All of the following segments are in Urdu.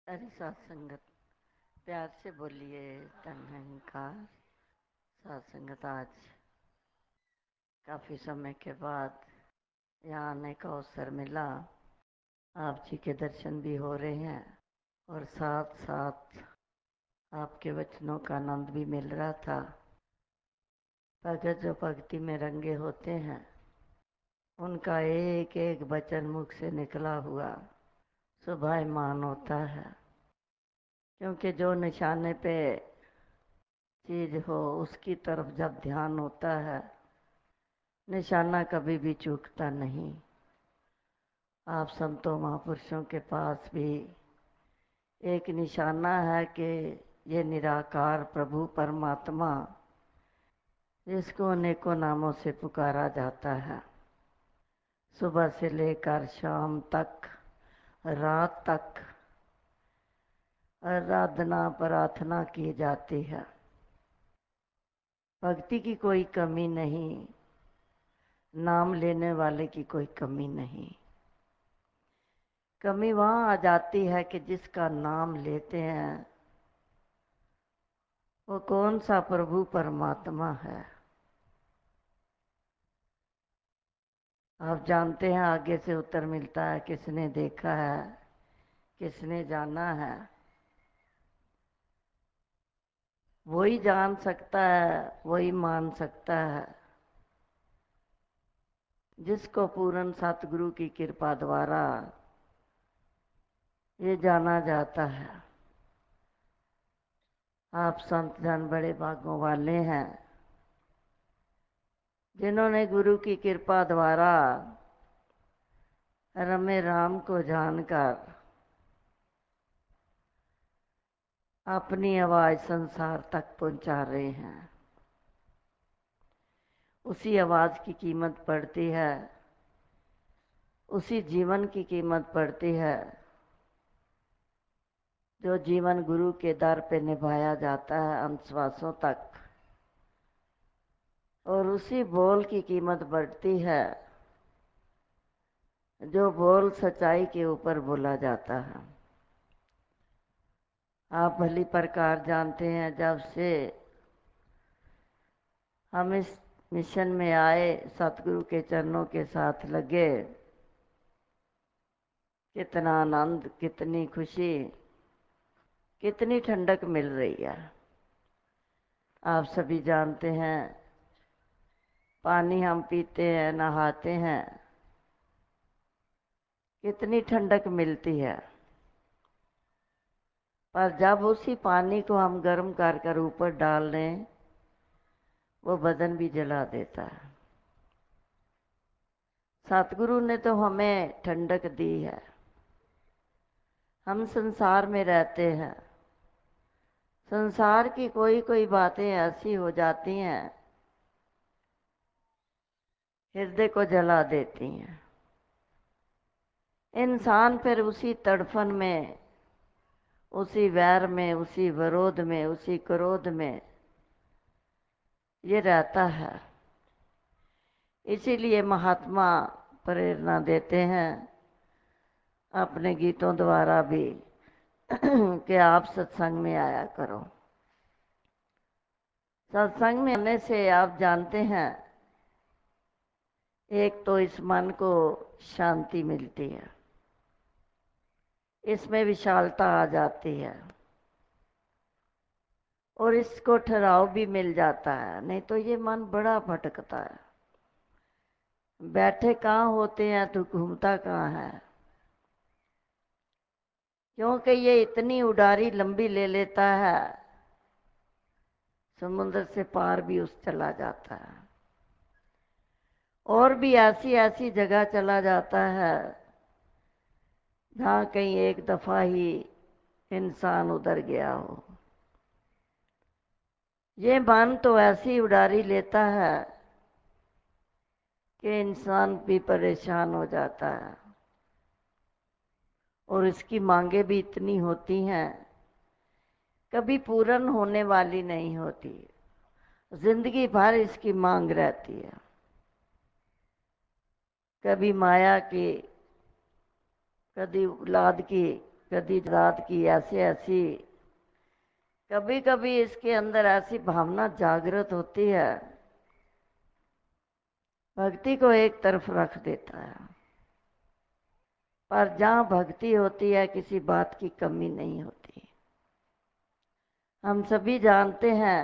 ارے سات سنگت پیار سے بولیے تنہنکار سات سنگت آج کافی سمے کے بعد یہاں آنے کا اوسر ملا. آپ جی کے درشن بھی ہو رہے ہیں اور ساتھ ساتھ آپ کے وچنوں کا آنند بھی مل رہا تھا. بھگت جو بھکتی میں رنگے ہوتے ہیں ان کا ایک ایک وچن مکھ سے نکلا ہوا سبھایمان ہوتا ہے. کیونکہ جو نشانے پہ چیز ہو اس کی طرف جب دھیان ہوتا ہے نشانہ کبھی بھی چوکتا نہیں. آپ سنتوں مہاپرشوں کے پاس بھی ایک نشانہ ہے کہ یہ نراکار پربھو پرماتما جس کو انیکوں ناموں سے پکارا جاتا ہے صبح سے لے کر شام تک رات تک آرادھنا پرارتھنا کی جاتی ہے. بھکتی کی کوئی کمی نہیں، نام لینے والے کی کوئی کمی نہیں. کمی وہاں آ جاتی ہے کہ جس کا نام لیتے ہیں وہ کون سا پربھو پرماتما ہے. آپ جانتے ہیں آگے سے اتر ملتا ہے کس نے دیکھا ہے کس نے جانا ہے. وہی جان سکتا ہے وہی مان سکتا ہے جس کو پورن ستگرو کی کرپا دوارا یہ جانا جاتا ہے. آپ سنت جن بڑے بھاگوں والے ہیں جنہوں نے گرو کی کرپا دوارا رمے رام کو جان کر اپنی آواز سنسار تک پہنچا رہے ہیں. اسی آواز کی قیمت پڑتی ہے، اسی جیون کی قیمت پڑتی ہے جو جیون گرو کے در پہ نبھایا جاتا ہے انت سواسوں تک، اور اسی بول کی قیمت بڑھتی ہے جو بول سچائی کے اوپر بولا جاتا ہے. آپ بھلی پرکار جانتے ہیں جب سے ہم اس مشن میں آئے ستگرو کے چرنوں کے ساتھ لگے کتنا آنند کتنی خوشی کتنی ٹھنڈک مل رہی ہے. آپ سبھی جانتے ہیں پانی ہم پیتے ہیں نہاتے ہیں کتنی ٹھنڈک ملتی ہے، پر جب اسی پانی کو ہم گرم کر کر اوپر ڈال دیں وہ بدن بھی جلا دیتا ہے. ستگرو نے تو ہمیں ٹھنڈک دی ہے. ہم سنسار میں رہتے ہیں، سنسار کی کوئی کوئی باتیں ایسی ہو جاتی ہیں ہردے کو جلا دیتی ہیں. انسان پھر اسی تڑفن میں اسی ویر میں اسی ورودھ میں اسی کرودھ میں یہ رہتا ہے. اسی لیے مہاتما پریرنا دیتے ہیں اپنے گیتوں دوارا بھی کہ آپ ستسنگ میں آیا کرو. ستسنگ میں آنے سے آپ جانتے ہیں ایک تو اس من کو شانتی ملتی ہے، اس میں وشالتا آ جاتی ہے اور اس کو ٹھہراؤ بھی مل جاتا ہے. نہیں تو یہ من بڑا بھٹکتا ہے، بیٹھے کہاں ہوتے ہیں تو گھومتا کہاں ہے. کیونکہ یہ اتنی اڈاری لمبی لے لیتا ہے سمندر سے پار بھی اس چلا جاتا ہے اور بھی ایسی ایسی جگہ چلا جاتا ہے جہاں کہیں ایک دفعہ ہی انسان ادھر گیا ہو. یہ من تو ایسی اڈاری لیتا ہے کہ انسان بھی پریشان ہو جاتا ہے اور اس کی مانگیں بھی اتنی ہوتی ہیں کبھی پورن ہونے والی نہیں ہوتی. زندگی بھر اس کی مانگ رہتی ہے، کبھی مایا کی کبھی اولاد کی گدی ذات کی ایسے ایسی کبھی کبھی اس کے اندر ایسی بھاونا جاگرت ہوتی ہے، بھکتی کو ایک طرف رکھ دیتا ہے۔ پر جہاں بھکتی ہوتی ہے کسی بات کی کمی نہیں ہوتی۔ ہم سبھی جانتے ہیں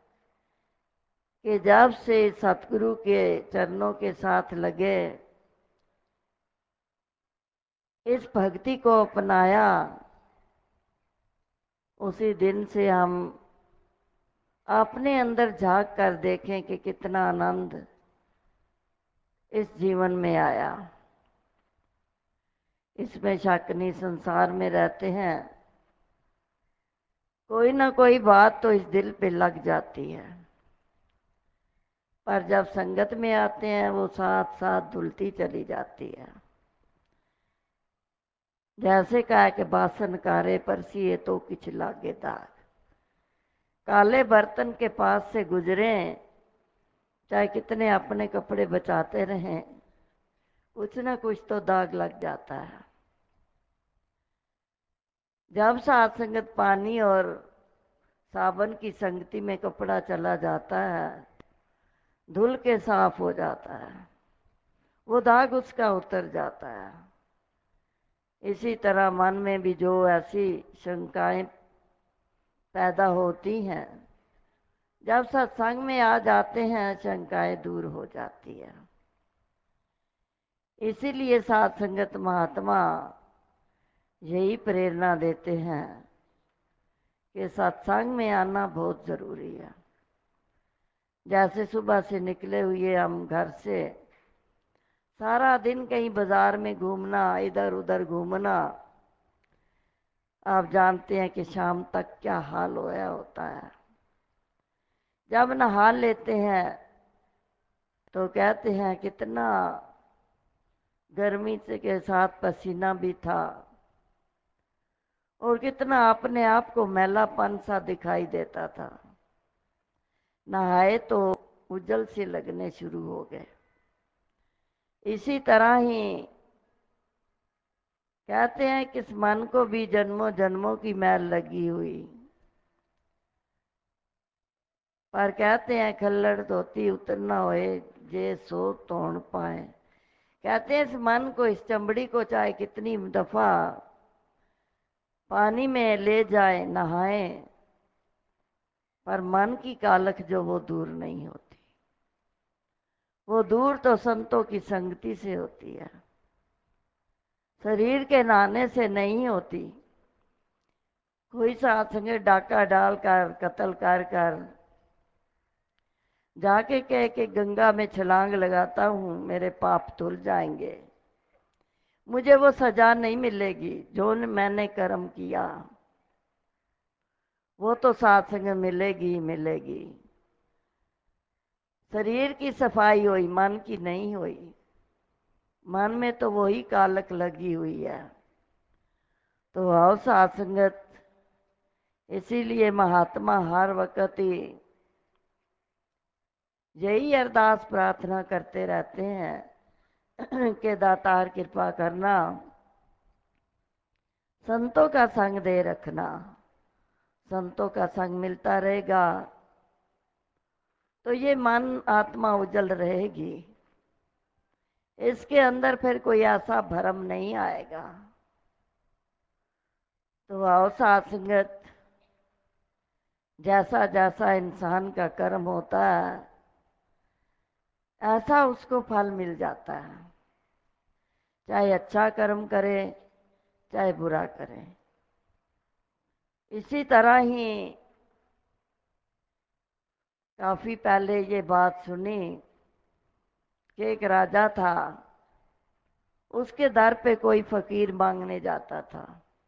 کہ جب سے ستگرو کے چرنوں کے ساتھ لگے، اس بھکتی کو اپنایا، اسی دن سے ہم اپنے اندر جھانک کر دیکھیں کہ کتنا آنند اس جیون میں آیا۔ اس میں شک نہیں، سنسار میں رہتے ہیں، کوئی نہ کوئی بات تو اس دل پہ لگ جاتی ہے، پر جب سنگت میں آتے ہیں وہ ساتھ ساتھ دھلتی چلی جاتی ہے۔ جیسے کہا کہ باسن کارے پرسیے تو کچھ لاگے داغ، کالے برتن کے پاس سے گزریں، چاہے کتنے اپنے کپڑے بچاتے رہیں، کچھ نہ کچھ تو داغ لگ جاتا ہے۔ جب ساتھ سنگت پانی اور صابن کی سنگتی میں کپڑا چلا جاتا ہے، دھل کے صاف ہو جاتا ہے، وہ داغ اس کا اتر جاتا ہے۔ اسی طرح من میں بھی جو ایسی شنکائیں پیدا ہوتی ہیں، جب ستسنگ میں آ جاتے ہیں شنکائیں دور ہو جاتی ہے۔ اسی لیے ساتھ سنگت مہاتما یہی پریرنا دیتے ہیں کہ ستسنگ میں آنا بہت ضروری ہے۔ جیسے صبح سے نکلے ہوئے ہم گھر سے سارا دن کہیں بازار میں گھومنا، ادھر ادھر گھومنا، آپ جانتے ہیں کہ شام تک کیا حال ہوا ہوتا ہے۔ جب نہا لیتے ہیں تو کہتے ہیں کتنا گرمی سے کے ساتھ پسینہ بھی تھا، اور کتنا اپنے آپ کو میلا پن سا دکھائی دیتا تھا۔ نہائے تو اجل سے لگنے شروع ہو گئے۔ اسی طرح ہی کہتے ہیں کہ اس من کو بھی جنموں جنموں کی میل لگی ہوئی، پر کہتے ہیں کھلڑ دھوتی اترنا ہوئے جے سو توڑ پائے۔ کہتے ہیں اس من کو، اس چمڑی کو چاہے کتنی دفعہ پانی میں لے جائیں، نہائیں، پر من کی کالکھ جو وہ دور نہیں ہوتی۔ وہ دور تو سنتوں کی سنگتی سے ہوتی ہے، شریر کے نہانے سے نہیں ہوتی۔ کوئی ساتھ سنگے ڈاکہ ڈال کر، قتل کر کر جا کے کہے کہ گنگا میں چھلانگ لگاتا ہوں میرے پاپ دھل جائیں گے، مجھے وہ سزا نہیں ملے گی جو میں نے کرم کیا، وہ تو ساتھ سنگ ملے گی ملے گی۔ شریر کی صفائی ہوئی، من کی نہیں ہوئی، من میں تو وہی کالک لگی ہوئی ہے۔ تو آؤ ساتھ سنگت، اسی لیے مہاتما ہر وقت ہی یہی ارداس پرارتھنا کرتے رہتے ہیں کہ داتار کرپا کرنا، سنتوں کا سنگ دے رکھنا۔ سنتوں کا سنگ ملتا رہے گا تو یہ من آتما اجل رہے گی، اس کے اندر پھر کوئی ایسا بھرم نہیں آئے گا۔ تو آؤ ساتھ سنگت، جیسا جیسا انسان کا کرم ہوتا ہے ایسا اس کو پھل مل جاتا ہے، چاہے اچھا کرم کرے چاہے برا کرے۔ اسی طرح ہی کافی پہلے یہ بات سنی کہ ایک راجا تھا، اس کے در پہ کوئی فقیر مانگنے جاتا تھا،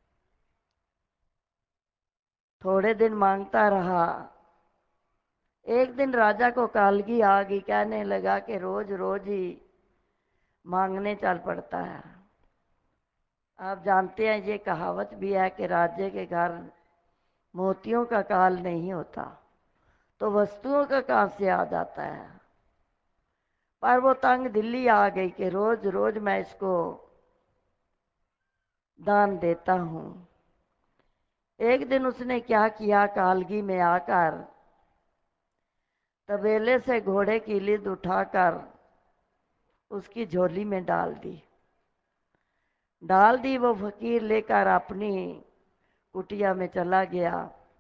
تھوڑے دن مانگتا رہا، ایک دن راجا کو کالگی آ گئی، کہنے لگا کہ روز روز ہی مانگنے چل پڑتا ہے۔ آپ جانتے ہیں یہ کہاوت بھی ہے کہ راجے کے گھر موتیوں کا کال نہیں ہوتا، تو وستوؤں کا کہاں سے آ جاتا ہے۔ پر وہ تنگ دلی آ گئی کہ روز روز میں اس کو दान देता हूँ। एक दिन उसने क्या किया, कालगी में आकर तबेले से घोड़े की लीद उठाकर उसकी झोली में डाल दी। वो फकीर लेकर अपनी कुटिया में चला गया।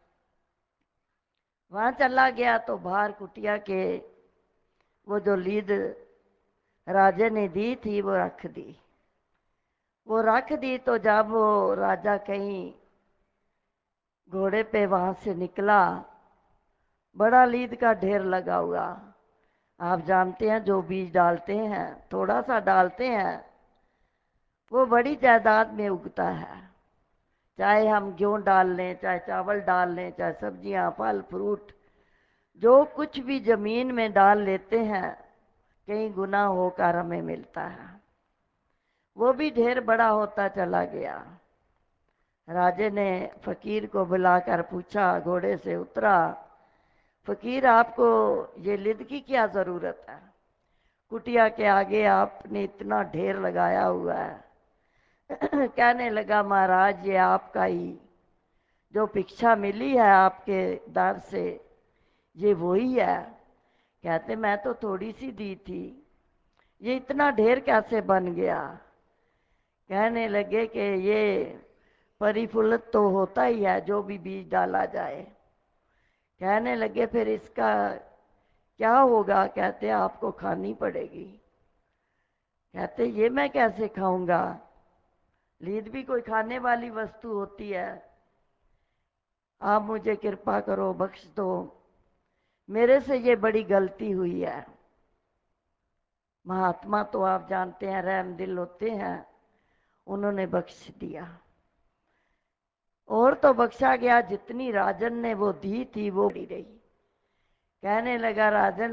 वहां चला गया तो बाहर कुटिया के वो जो लीद राजे ने दी थी वो रख दी। तो जब वो राजा कहीं घोड़े पे वहां से निकला, बड़ा लीद का ढेर लगा हुआ। आप जानते हैं जो बीज डालते हैं, थोड़ा सा डालते हैं, वो बड़ी जायदाद में उगता है। चाहे हम गेहूं डाल लें, चाहे चावल डाल लें, चाहे सब्जियां, फल फ्रूट, जो कुछ भी जमीन में डाल लेते हैं, कई गुना होकर हमें मिलता है। वो भी ढेर बड़ा होता चला गया। राजे ने फकीर को बुलाकर पूछा, घोड़े से उतरा, फकीर आपको ये लिद की क्या जरूरत है? कुटिया के आगे आपने इतना ढेर लगाया हुआ है। कहने लगा, महाराज ये आपका ही जो भिक्षा मिली है आपके दर से, ये वही है। कहते मैं तो थोड़ी सी दी थी, ये इतना ढेर कैसे बन गया? कहने लगे कि ये परिफुल्लित तो होता ही है जो भी बीज डाला जाए। कहने लगे फिर इसका क्या होगा? कहते आपको खानी पड़ेगी। कहते ये मैं कैसे खाऊंगा? लीद भी कोई खाने वाली वस्तु होती है। आप मुझे कृपा करो, बख्श दो, मेरे से ये बड़ी गलती हुई है। महात्मा तो आप जानते हैं रहम दिल होते हैं, उन्होंने बख्श दिया। और तो बख्शा गया, जितनी राजन ने वो दी थी वो दी रही। कहने लगा, राजन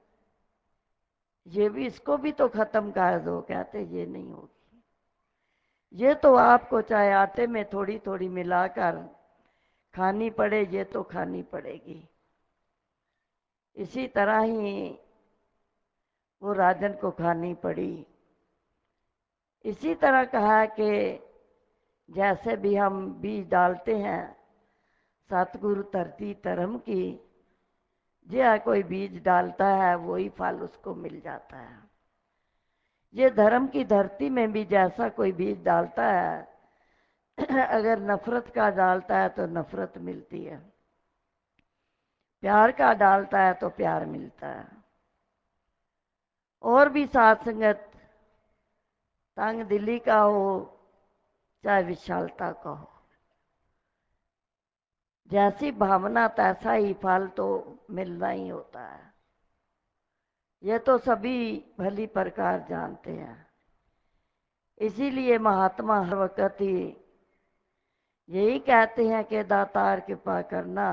ये भी, इसको भी तो खत्म कर दो। कहते ये नहीं होगी, ये तो आपको चाहे आटे में थोड़ी थोड़ी मिलाकर खानी पड़े, ये तो खानी पड़ेगी। इसी तरह ही वो राजन को खानी पड़ी। इसी तरह कहा कि जैसे भी हम बीज डालते हैं, सतगुरु धरती धर्म की, जो कोई बीज डालता है वही फल उसको मिल जाता है। ये धर्म की धरती में भी जैसा कोई बीज डालता है, अगर नफरत का डालता है तो नफरत मिलती है, प्यार का डालता है तो प्यार मिलता है। और भी साथ संगत तंग दिली का हो चाहे विशालता का हो, जैसी भावना तैसा ही फल तो मिलना ही होता है। ये तो सभी भली प्रकार जानते हैं। इसीलिए महात्मा हर वक्त ही यही कहते हैं कि दातार कृपा करना,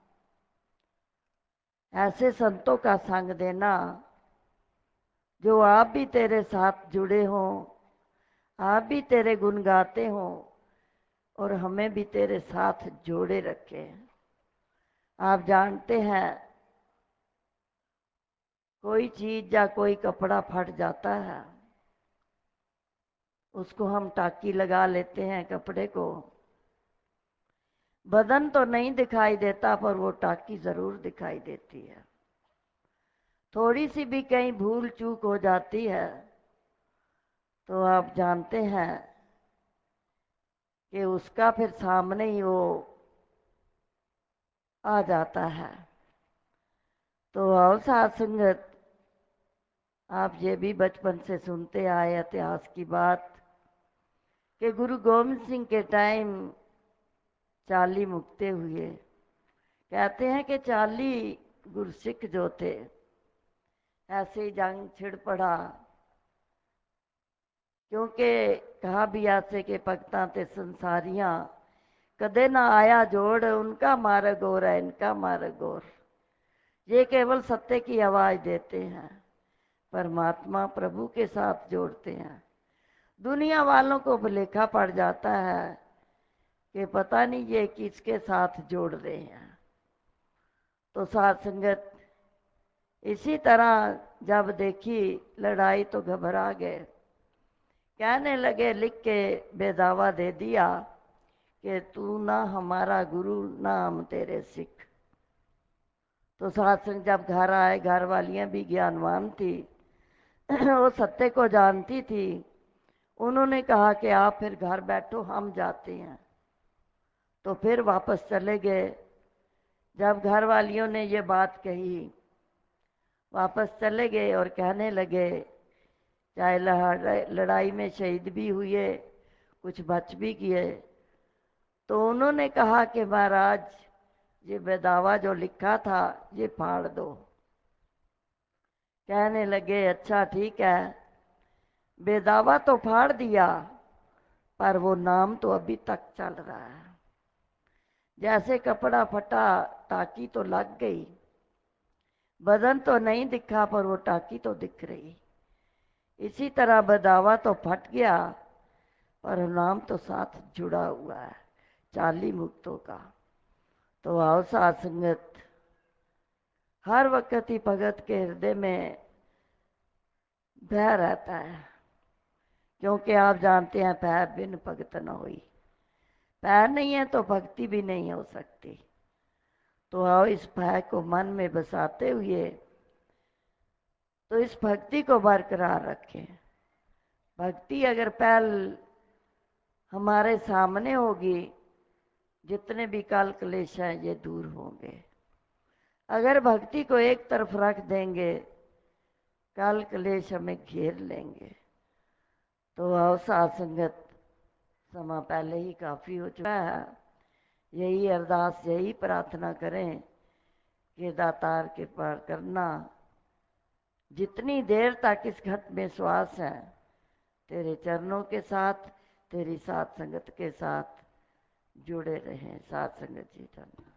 ऐसे संतों का संग देना जो आप भी तेरे साथ जुड़े हों, आप भी तेरे गुण गाते हों और हमें भी तेरे साथ जोड़े रखे। आप जानते हैं कोई चीज या कोई कपड़ा फट जाता है, उसको हम टाकी लगा लेते हैं कपड़े को, बदन तो नहीं दिखाई देता पर वो टाकी जरूर दिखाई देती है। थोड़ी सी भी कहीं भूल चूक हो जाती है तो आप जानते हैं कि उसका फिर सामने ही वो आ जाता है। तो और साथ संगत, आप ये भी बचपन से सुनते आए इतिहास की बात कि गुरु गोविंद सिंह के टाइम 40 मुक्ते हुए। कहते हैं कि 40 गुरसिख जो थे, ऐसे ही जंग छिड़ पड़ा, क्योंकि कहा भी ऐसे के भगतां ते संसारियां कदे ना आया जोड़, उनका मार्ग और है इनका मार्ग और। ये केवल सत्य की आवाज देते हैं, परमात्मा प्रभु के साथ जोड़ते हैं। दुनिया वालों को भुलेखा पड़ जाता है कि पता नहीं ये किसके साथ जोड़ रहे हैं। तो साथ संगत, इसी तरह जब देखी लड़ाई तो घबरा गए کہنے لگے لکھ کے بے دعویٰ دے دیا کہ تو نہ ہمارا گرو نہ ہم تیرے سکھ۔ تو ساتھ سنگ جب گھر آئے، گھر والیاں بھی گیانوان تھی، وہ ستے کو جانتی تھی، انہوں نے کہا کہ آپ پھر گھر بیٹھو، ہم جاتے ہیں۔ تو پھر واپس چلے گئے۔ جب گھر والیوں نے یہ بات کہی، واپس چلے گئے اور کہنے لگے، چاہے لڑائی میں شہید بھی ہوئے، کچھ بچ بھی کیے، تو انہوں نے کہا کہ مہاراج یہ بداوا جو لکھا تھا یہ پھاڑ دو۔ کہنے لگے اچھا ٹھیک ہے، بداوا تو پھاڑ دیا پر وہ نام تو ابھی تک چل رہا ہے۔ جیسے کپڑا پھٹا ٹاکی تو لگ گئی، بدن تو نہیں دکھا پر وہ ٹاکی تو دکھ رہی۔ اسی طرح بداوا تو پھٹ گیا پر نام تو ساتھ جڑا ہوا ہے 40 مکتوں کا۔ تو آؤ ساتھ سنگت، ہر وقت ہی بھگت کے ہردے میں بھے رہتا ہے، کیونکہ آپ جانتے ہیں پیر بن بھگت نہ ہوئی، پیر نہیں ہے تو بھکتی بھی نہیں ہو سکتی۔ تو آؤ اس بھے کو من میں بساتے ہوئے تو اس بھکتی کو برقرار رکھیں۔ بھکتی اگر پہل ہمارے سامنے ہوگی، جتنے بھی کال کلیش ہیں یہ دور ہوں گے۔ اگر بھکتی کو ایک طرف رکھ دیں گے، کال کلیش ہمیں گھیر لیں گے۔ تو آؤ ساتھ سنگت، سما پہلے ہی کافی ہو چکا ہے، یہی ارداس یہی پرارتھنا کریں کہ داتار کرپا کرنا، جتنی دیر تک اس گھٹ میں سواس ہے تیرے چرنوں کے ساتھ، تیری ساتھ سنگت کے ساتھ جڑے رہیں۔ ساتھ سنگت جی چرن